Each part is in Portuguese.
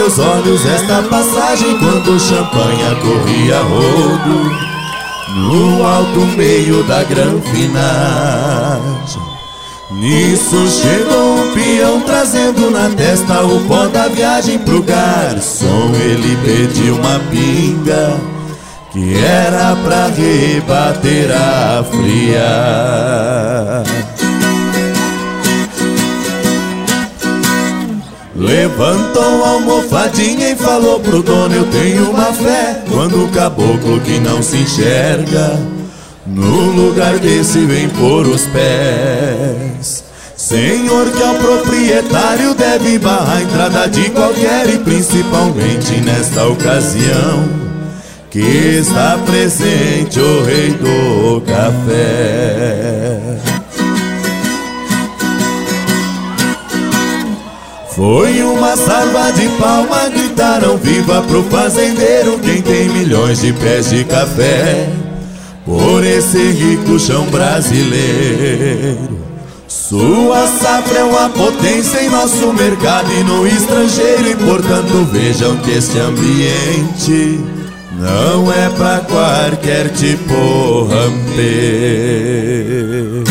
meus olhos esta passagem quando o champanhe corria a rodo no alto meio da granfinagem. Nisso chegou um peão trazendo na testa o pó da viagem pro garçom. Ele pediu uma pinga que era pra rebater a fria. Levantou a almofadinha e falou pro dono: eu tenho uma fé quando o caboclo que não se enxerga no lugar desse vem pôr os pés. Senhor, que ao proprietário deve barrar a entrada de qualquer, e principalmente nesta ocasião que está presente o rei do café. Foi uma salva de palmas, gritaram viva pro fazendeiro, quem tem milhões de pés de café por esse rico chão brasileiro. Sua safra é uma potência em nosso mercado e no estrangeiro, e portanto vejam que este ambiente não é pra qualquer tipo ramper.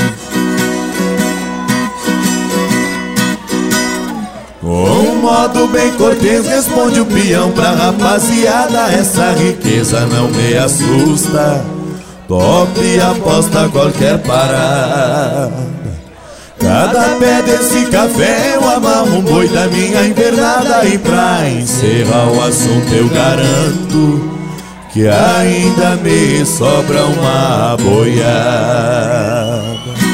Com um modo bem cortês responde o peão pra rapaziada: essa riqueza não me assusta, top aposta qualquer parada. Cada pé desse café eu amarro um boi da minha invernada. E pra encerrar o assunto eu garanto que ainda me sobra uma boiada.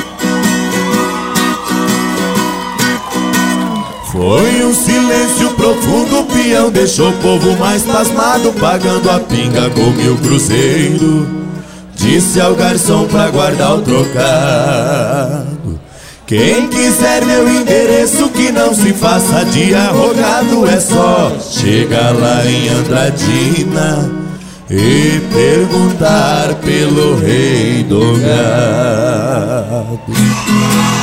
Foi um silêncio profundo, o peão deixou o povo mais pasmado, pagando a pinga com 1000 cruzeiros. Disse ao garçom pra guardar o trocado: quem quiser meu endereço que não se faça de arrogado, é só chegar lá em Andradina e perguntar pelo rei do gado.